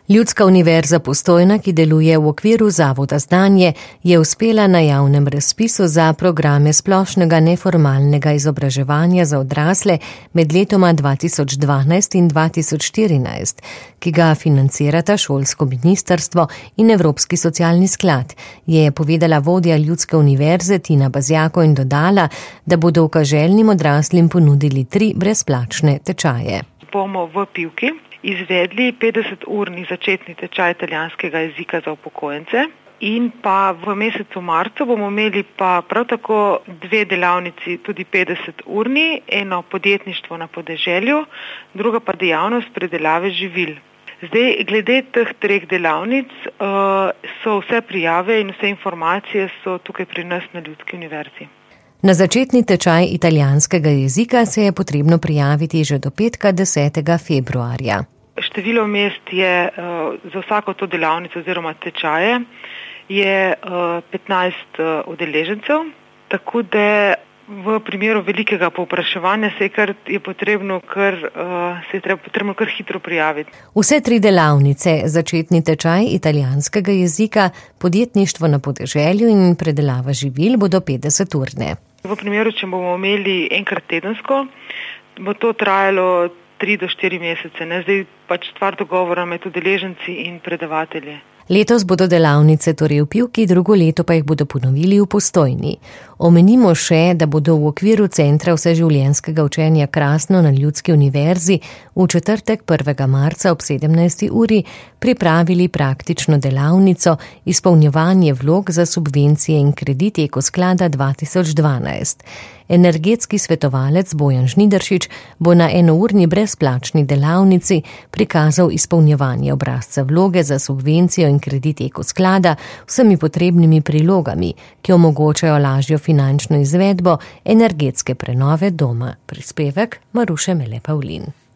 Ljudska univerza Postojna, ki deluje v okviru Zavoda Znanje, je uspela na javnem razpisu za programe splošnega neformalnega izobraževanja za odrasle med letoma 2012 in 2014, ki ga financirata šolsko ministrstvo in Evropski socialni sklad, je povedala vodja Ljudske univerze Tina Bazjako in dodala, da bodo ukaželjnim odraslim ponudili 3 brezplačne tečaje. Bomo v Pivki izvedli 50-urni začetni tečaj italijanskega jezika za upokojence in pa v mesecu marcu bomo imeli pa prav tako 2 delavnici, tudi 50-urni, eno podjetništvo na podeželju, druga pa dejavnost predelave živil. Zdaj, glede teh 3 delavnic so vse prijave in vse informacije so tukaj pri nas na Ljudski univerzi. Na začetni tečaj italijanskega jezika se je potrebno prijaviti že do petka 10. februarja. Število mest je za vsako to delavnico oziroma tečaje je 15 udeležencev, tako da v primeru velikega povpraševanja se je potrebno kar hitro prijaviti. Vse 3 delavnice, začetni tečaj italijanskega jezika, podjetništvo na podeželju in predelava živil bodo 50-urne. V primeru, če bomo imeli enkrat tedensko, bo to trajalo 3 do 4 mesece. Zdaj pač stvar dogovora med udeleženci in predavatelji. Letos bodo delavnice torej v Pivki, drugo leto pa jih bodo ponovili v Postojni. Omenimo še, da bodo v okviru Centra vseživljenjskega učenja Krasno na Ljudski univerzi v četrtek 1. marca ob 17. uri pripravili praktično delavnico izpolnjevanje vlog za subvencije in kredit Eko sklada 2012. Energetski svetovalec Bojan Žnidaršič bo na enourni brezplačni delavnici prikazal izpolnjevanje obrazca vloge za subvencijo in kredit Eko sklada vsemi potrebnimi prilogami, ki omogočajo lažjo finančno izvedbo energetske prenove doma. Prispevek Maruše Mele Pavlin.